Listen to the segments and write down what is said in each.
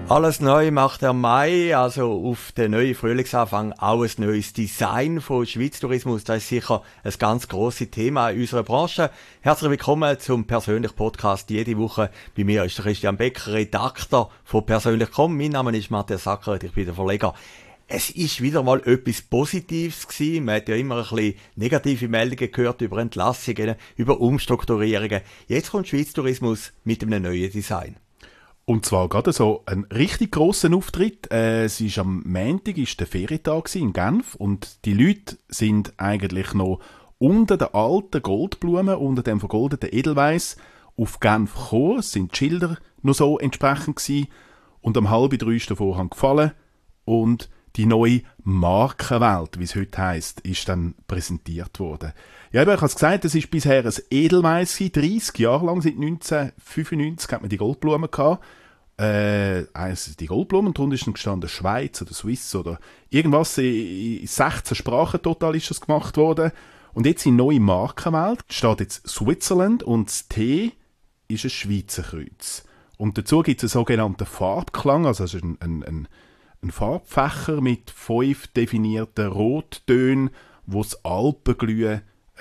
Alles neu macht der Mai, also auf den neuen Frühlingsanfang auch ein neues Design von Schweiz Tourismus. Das ist sicher ein ganz grosses Thema in unserer Branche. Herzlich willkommen zum persönlichen Podcast jede Woche. Bei mir ist der Christian Becker, Redakteur von persönlich.com. Mein Name ist Matthias Sackeret, ich bin der Verleger. Es ist wieder mal etwas Positives gewesen. Man hat ja immer ein bisschen negative Meldungen gehört über Entlassungen, über Umstrukturierungen. Jetzt kommt Schweiz Tourismus mit einem neuen Design. Und zwar gerade so einen richtig grossen Auftritt. Es ist am Montag, ist der Ferientag in Genf und die Leute sind eigentlich noch unter den alten Goldblumen, unter dem vergoldeten Edelweiss auf Genf gekommen. Es sind die Schilder noch so entsprechend gewesen. Und um 2:30 ist der Vorhang gefallen und die neue Markenwelt, wie es heute heisst, ist dann präsentiert worden. Ja, ich habe es gesagt, es ist bisher ein Edelweiss, 30 Jahre lang, seit 1995 hat man die Goldblumen gehabt. Die Goldblumen, und drunter ist dann gestanden Schweiz oder Swiss oder irgendwas, in 16 Sprachen total ist das gemacht worden. Und jetzt in neue Markenwelt steht jetzt Switzerland und das T ist ein Schweizer Kreuz. Und dazu gibt es einen sogenannten Farbklang, also es ist ein Farbfächer mit 5 definierten Rottönen, wo das Alpenglühen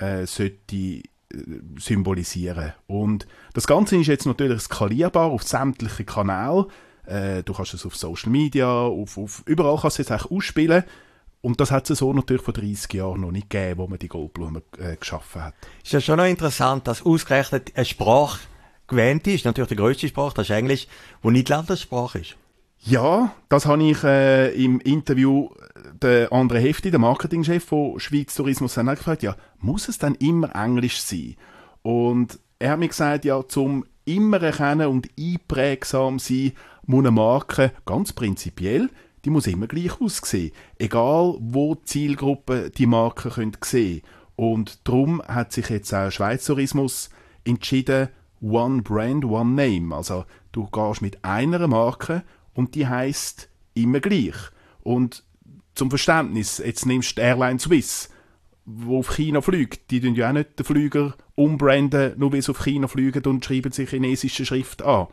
sollte symbolisieren. Und das Ganze ist jetzt natürlich skalierbar auf sämtliche Kanäle. Du kannst es auf Social Media, überall kannst du es eigentlich ausspielen. Und das hat es so natürlich vor 30 Jahren noch nicht gegeben, wo man die Goldblumen geschaffen hat. Ist ja schon noch interessant, dass ausgerechnet eine Sprache gewählt ist, natürlich die grösste Sprache, das ist Englisch, wo nicht Landessprache ist. Ja, das habe ich im Interview der André Hefti, der Marketingchef von Schweiz Tourismus, dann gefragt, ja, muss es dann immer Englisch sein? Und er hat mir gesagt, ja, zum immer erkennen und einprägsam sein, muss eine Marke ganz prinzipiell, die muss immer gleich aussehen. Egal, wo die Zielgruppe die Marke sehen können. Und darum hat sich jetzt auch Schweiz Tourismus entschieden, One Brand, One Name. Also du gehst mit einer Marke und die heisst immer gleich. Und zum Verständnis, jetzt nimmst du die Airline Swiss, die auf China fliegt. Die tun ja auch nicht den Flüger umbranden, nur weil sie auf China fliegen und schreiben sich chinesische Schrift an.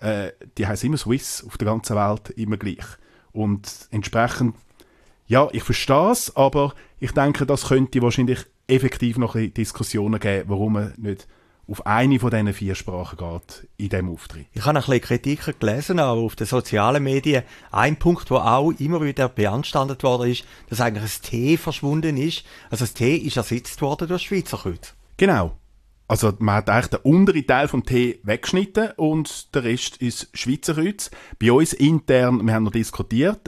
Die heisst immer Swiss, auf der ganzen Welt immer gleich. Und entsprechend, ja, ich verstehe es, aber ich denke, das könnte wahrscheinlich effektiv noch ein bisschen Diskussionen geben, warum man nicht auf eine von diesen 4 Sprachen geht in diesem Auftritt. Ich habe ein bisschen Kritiken gelesen, aber auf den sozialen Medien. Ein Punkt, der auch immer wieder beanstandet worden ist, dass eigentlich das T verschwunden ist. Also das T ist ersetzt worden durch Schweizer Kreuz. Genau. Also man hat eigentlich den unteren Teil vom T weggeschnitten und der Rest ist Schweizer Kreuz. Bei uns intern, wir haben noch diskutiert,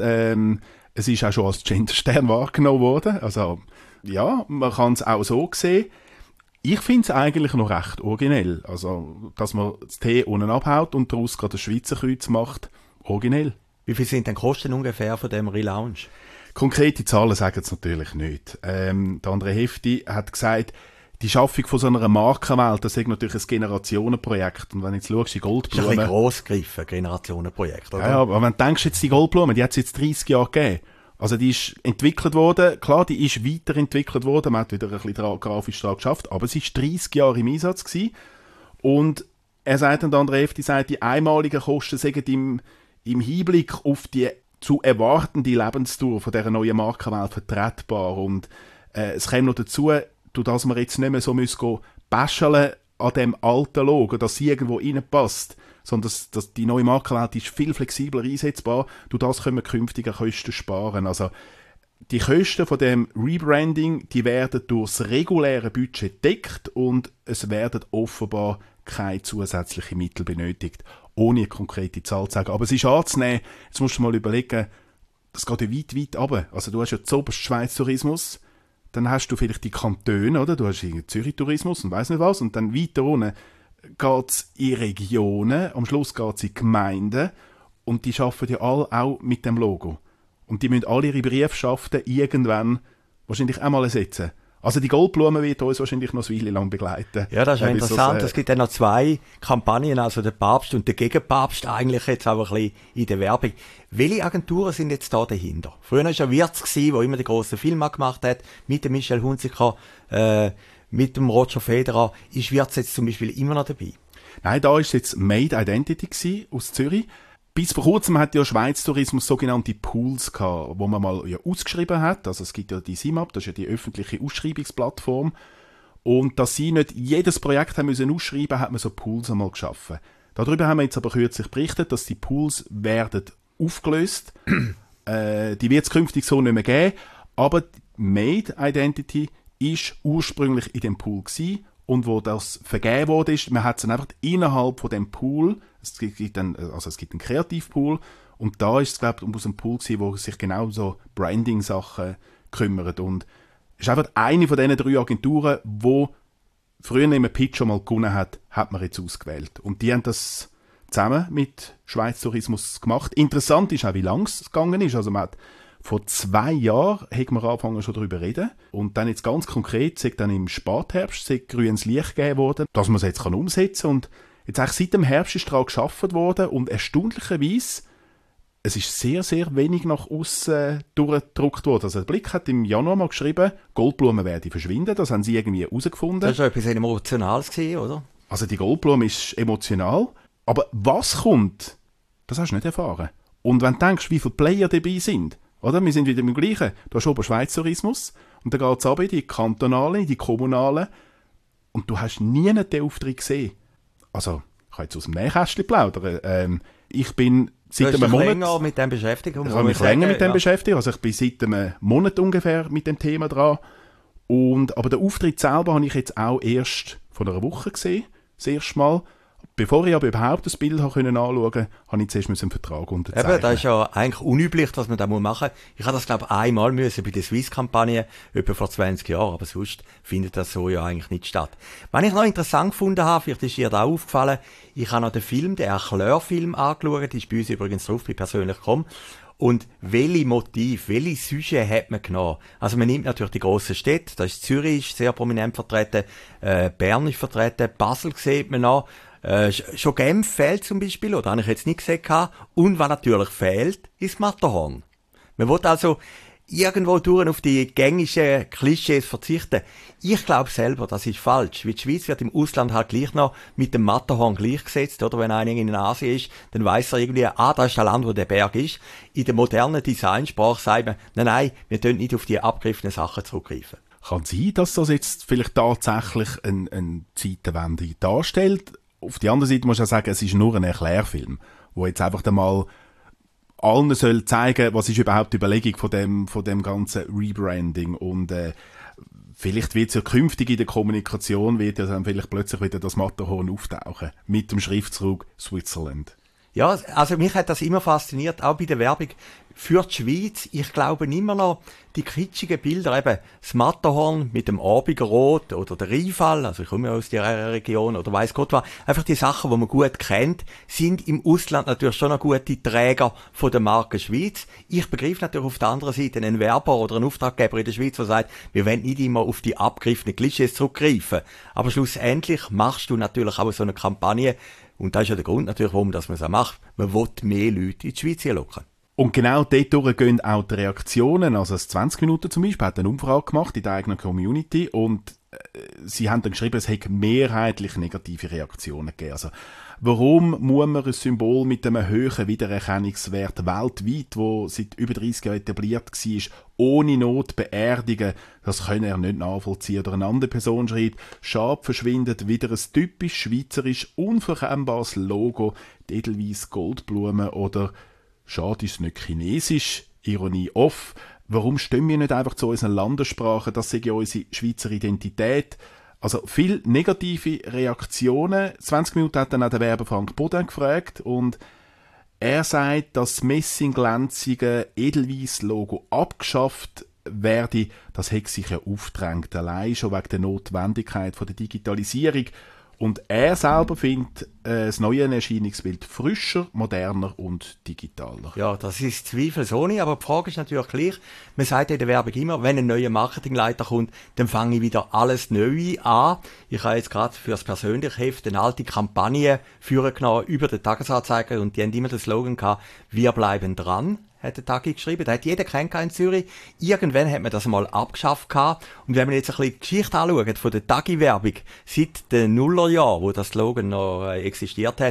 es ist auch schon als Genderstern wahrgenommen worden. Also ja, man kann es auch so sehen. Ich finde es eigentlich noch recht originell. Also, dass man das T unten abhaut und daraus gerade ein Schweizer Kreuz macht, originell. Wie viel sind denn Kosten ungefähr von dem Relaunch? Konkrete Zahlen sagen es natürlich nicht. Der André Hefti hat gesagt, die Schaffung von so einer Markenwelt, das ist natürlich ein Generationenprojekt. Und wenn du jetzt schaust, die Goldblumen... Das ist ein bisschen gross gegriffen, Generationenprojekt, oder? Ja, aber wenn du denkst, jetzt die Goldblumen, die hat es jetzt 30 Jahre gegeben. Also die ist entwickelt worden, klar, die ist weiterentwickelt worden, man hat wieder ein bisschen grafisch daran geschafft, aber es war 30 Jahre im Einsatz gewesen. Und er sagt dann, André Hefti sagt, die einmaligen Kosten sagen im Hinblick auf die zu erwartende Lebensdauer von dieser neuen Markenwelt vertretbar. Und es kommt noch dazu, dass wir jetzt nicht mehr so basteln an dem alten Logo, dass sie irgendwo reinpasst, sondern dass die neue Markenwelt ist viel flexibler einsetzbar. Durch das können wir künftige Kosten sparen. Also die Kosten von dem Rebranding, die werden durch das reguläre Budget gedeckt und es werden offenbar keine zusätzlichen Mittel benötigt, ohne eine konkrete Zahl zu sagen. Aber es ist anzunehmen, jetzt musst du mal überlegen, das geht ja weit, weit runter. Also du hast ja zuoberst Schweiz Tourismus, dann hast du vielleicht die Kantone, oder? Du hast Zürich Tourismus und weiss nicht was, und dann weiter unten geht es in Regionen, am Schluss geht es in Gemeinden und die arbeiten ja alle auch mit dem Logo. Und die müssen alle ihre Briefschaften irgendwann wahrscheinlich auch mal ersetzen. Also die Goldblume wird uns wahrscheinlich noch eine Weile lang begleiten. Ja, das ist ja interessant. Es gibt ja noch 2 Kampagnen, also der Papst und der Gegenpapst, eigentlich jetzt auch ein bisschen in der Werbung. Welche Agenturen sind jetzt da dahinter? Früher war ja Wirtz, der immer die grossen Filme gemacht hat, mit dem Michel Hunziker, mit dem Roger Federer. Ist Wirtz jetzt zum Beispiel immer noch dabei? Nein, da war jetzt Made Identity aus Zürich. Bis vor kurzem hat ja Schweiz Tourismus sogenannte Pools gehabt, wo man mal ja ausgeschrieben hat. Also es gibt ja die SIMAP, das ist ja die öffentliche Ausschreibungsplattform. Und dass sie nicht jedes Projekt haben müssen ausschreiben, hat man so Pools einmal geschaffen. Darüber haben wir jetzt aber kürzlich berichtet, dass die Pools werden aufgelöst. Die wird es künftig so nicht mehr geben. Aber die Made Identity ist ursprünglich in dem Pool gewesen. Und wo das vergeben wurde, man hat es dann einfach innerhalb von dem Pool, es gibt einen Kreativpool, und da ist es, glaube ich, aus einem Pool gewesen, wo sich genau so Branding-Sachen kümmert. Und es ist einfach eine von diesen 3 Agenturen, die früher in einem Pitch schon mal gewonnen hat man jetzt ausgewählt. Und die haben das zusammen mit Schweiz Tourismus gemacht. Interessant ist auch, wie lang es gegangen ist. Also man hat vor 2 Jahren hat man angefangen schon darüber zu reden. Und dann jetzt ganz konkret, sagt dann im Spätherbst, grünes Licht gegeben worden, dass man es jetzt umsetzen kann. Und jetzt eigentlich seit dem Herbst ist daran gearbeitet worden und erstaunlicherweise, es ist sehr, sehr wenig nach außen durchgedruckt worden. Also der Blick hat im Januar mal geschrieben, Goldblumen werden verschwinden, das haben sie irgendwie herausgefunden. Das war etwas Emotionales gewesen, oder? Also die Goldblume ist emotional, aber was kommt, das hast du nicht erfahren. Und wenn du denkst, wie viele Player dabei sind, oder? Wir sind wieder im Gleichen. Du hast oben Schweiz Tourismus und dann geht es runter in die kantonalen, in die kommunalen und du hast nie den Auftritt gesehen. Also, ich kann jetzt aus dem Nähkästchen plaudern. Ich bin seit einem Monat... länger mit dem beschäftigt? Ich habe mich länger mit dem beschäftigt. Also ich bin seit einem Monat ungefähr mit dem Thema dran. Aber den Auftritt selber habe ich jetzt auch erst vor einer Woche gesehen. Das erste Mal. Bevor ich aber überhaupt das Bild anschauen konnte, habe ich zuerst einen Vertrag unterzeichnen. Eben, das ist ja eigentlich unüblich, dass man das machen muss. Ich habe das, glaube ich, einmal müssen bei der Swiss-Kampagne, etwa vor 20 Jahren, aber sonst findet das so ja eigentlich nicht statt. Was ich noch interessant gefunden habe, vielleicht ist dir da aufgefallen, ich habe noch den Erklärfilm angeschaut, ist bei uns übrigens drauf, bei persönlich.com. Und welche Motive, welche Sujet hat man genommen? Also man nimmt natürlich die grossen Städte, da ist Zürich sehr prominent vertreten, Bern ist vertreten, Basel sieht man noch, schon Genf fehlt zum Beispiel, oder habe ich jetzt nicht gesehen. Und was natürlich fehlt, ist Matterhorn. Man will also irgendwo durch auf die gängigen Klischees verzichten. Ich glaube selber, das ist falsch. Weil die Schweiz wird im Ausland halt gleich noch mit dem Matterhorn gleichgesetzt, oder? Wenn einer in Asien ist, dann weiss er irgendwie, das ist das Land, wo der Berg ist. In der modernen Designsprache sagt man, nein, wir dürfen nicht auf die abgegriffenen Sachen zurückgreifen. Kann sein, dass das jetzt vielleicht tatsächlich eine Zeitenwende darstellt? Auf der anderen Seite muss ich auch sagen, es ist nur ein Erklärfilm, wo jetzt einfach einmal allen soll zeigen, was ist überhaupt die Überlegung von dem ganzen Rebranding. Und vielleicht wird es ja künftig in der Kommunikation, wird ja dann vielleicht plötzlich wieder das Matterhorn auftauchen, mit dem Schriftzug Switzerland. Ja, also mich hat das immer fasziniert, auch bei der Werbung für die Schweiz. Ich glaube immer noch, die kitschigen Bilder, eben das Matterhorn mit dem Abendrot oder der Rheinfall, also ich komme ja aus der Region oder weiss Gott was, einfach die Sachen, die man gut kennt, sind im Ausland natürlich schon noch gute Träger von der Marke Schweiz. Ich begreife natürlich auf der anderen Seite einen Werber oder einen Auftraggeber in der Schweiz, der sagt, wir wollen nicht immer auf die abgegriffenen Klischees zurückgreifen. Aber schlussendlich machst du natürlich auch so eine Kampagne, und das ist ja der Grund natürlich, warum man es auch macht. Man will mehr Leute in die Schweiz locken. Und genau dort gehen auch die Reaktionen. Also das 20 Minuten zum Beispiel hat eine Umfrage gemacht in der eigenen Community und sie haben dann geschrieben, es hätte mehrheitlich negative Reaktionen gegeben. Also warum muss man ein Symbol mit einem hohen Wiedererkennungswert weltweit, wo seit über 30 Jahren etabliert war, ohne Not beerdigen? Das können er nicht nachvollziehen. Oder eine andere Person schreibt, schade verschwindet wieder ein typisch schweizerisch unverkennbares Logo, die Edelweiss Goldblumen oder schade ist nicht chinesisch, Ironie off. Warum stehen wir nicht einfach zu unseren Landessprachen? Das ist ja unsere Schweizer Identität. Also viele negative Reaktionen. 20 Minuten hat dann auch der Werber Frank Bodin gefragt und er sagt, dass das messingglänzige Edelweiss-Logo abgeschafft werde. Das hätte sich ja aufgedrängt, allein schon wegen der Notwendigkeit von der Digitalisierung. Und er selber findet das neue Erscheinungsbild frischer, moderner und digitaler. Ja, das ist zweifelsohne, aber die Frage ist natürlich gleich, man sagt in der Werbung immer, wenn ein neuer Marketingleiter kommt, dann fange ich wieder alles neu an. Ich habe jetzt gerade für das persönliche Heft eine alte Kampagne führen genommen über den Tagesanzeiger und die haben immer den Slogan gehabt, wir bleiben dran. Hat der Tagi geschrieben. Da hat jeder kennt in Zürich. Irgendwann hat man das mal abgeschafft gehabt. Und wenn man jetzt ein bisschen die Geschichte anschaut von der Tagi-Werbung, seit den Nullerjahren, wo das Slogan noch existiert hat,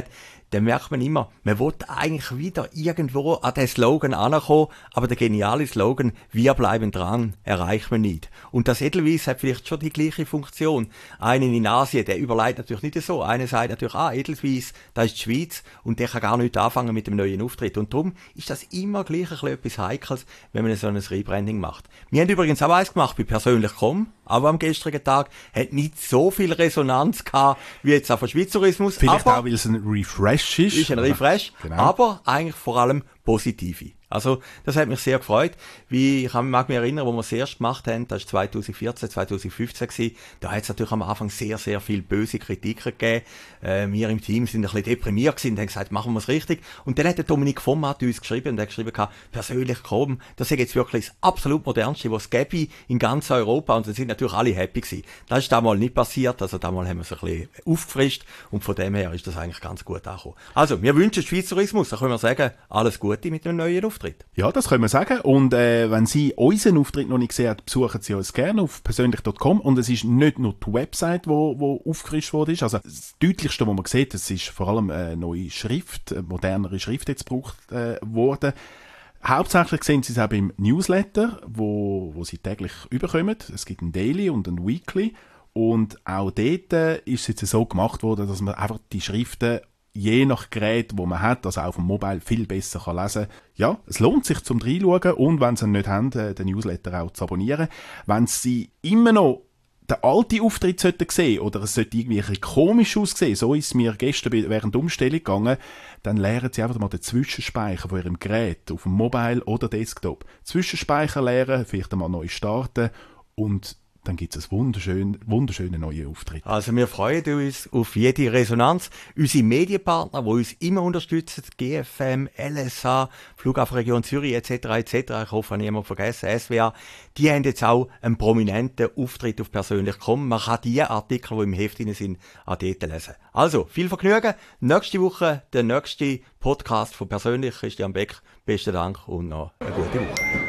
dann merkt man immer, man will eigentlich wieder irgendwo an den Slogan ankommen, aber der geniale Slogan, wir bleiben dran, erreicht man nicht. Und das Edelweiss hat vielleicht schon die gleiche Funktion. Einen in Asien, der überlegt natürlich nicht so. Einer sagt natürlich, Edelweiss, das ist die Schweiz und der kann gar nicht anfangen mit dem neuen Auftritt. Und darum ist das immer gleich ein bisschen etwas Heikles, wenn man so ein Rebranding macht. Wir haben übrigens auch eins gemacht bei persönlich.com, aber am gestrigen Tag hat nicht so viel Resonanz gehabt, wie jetzt auch von Schweizerismus. Vielleicht aber auch, weil es ein Refresh ist. Ist ein Refresh, Genau. aber eigentlich vor allem positive. Also, das hat mich sehr gefreut, wie ich mag mich erinnern, wo wir es erst gemacht haben, das war 2014, 2015 gewesen, da hat es natürlich am Anfang sehr, sehr viel böse Kritiken gegeben. Wir im Team sind ein bisschen deprimiert gewesen und haben gesagt, machen wir es richtig. Und dann hat der Dominik Vonmatt uns geschrieben und er hat geschrieben, persönlich.com, das ist jetzt wirklich das absolut modernste, was es gäbe in ganz Europa und dann sind natürlich alle happy gewesen. Das ist damals nicht passiert, also damals haben wir es ein bisschen aufgefrischt und von dem her ist das eigentlich ganz gut angekommen. Also, wir wünschen Schweizerismus, da können wir sagen, alles Gute mit einem neuen Auftritt. Ja, das können wir sagen. Und wenn Sie unseren Auftritt noch nicht gesehen haben, besuchen Sie uns gerne auf persönlich.com. Und es ist nicht nur die Website, wo aufgefrischt worden ist. Also das Deutlichste, was man sieht, es ist vor allem eine neue Schrift, eine modernere Schrift jetzt gebraucht worden. Hauptsächlich sehen Sie es auch im Newsletter, wo Sie täglich überkommen. Es gibt ein Daily und ein Weekly. Und auch dort ist es jetzt so gemacht worden, dass man einfach die Schriften je nach Gerät, wo man hat, also auch auf dem Mobile, viel besser kann lesen. Ja, es lohnt sich zum Reinschauen und wenn Sie ihn nicht haben, den Newsletter auch zu abonnieren. Wenn Sie immer noch den alten Auftritt sehen oder es sollte irgendwie ein bisschen komisch aussehen, so ist es mir gestern während der Umstellung gegangen, dann lernen Sie einfach mal den Zwischenspeicher von Ihrem Gerät, auf dem Mobile oder Desktop. Zwischenspeicher lernen, vielleicht einmal neu starten und dann gibt es einen wunderschönen neuen Auftritt. Also wir freuen uns auf jede Resonanz. Unsere Medienpartner, die uns immer unterstützen, GFM, LSA, Flughafenregion Zürich etc. Ich hoffe, niemand vergessen, SWA, die haben jetzt auch einen prominenten Auftritt auf persönlich.com. Man kann die Artikel, die im Heft drin sind, auch dort lesen. Also, viel Vergnügen. Nächste Woche der nächste Podcast von persönlich. Christian Beck, besten Dank und noch eine gute Woche.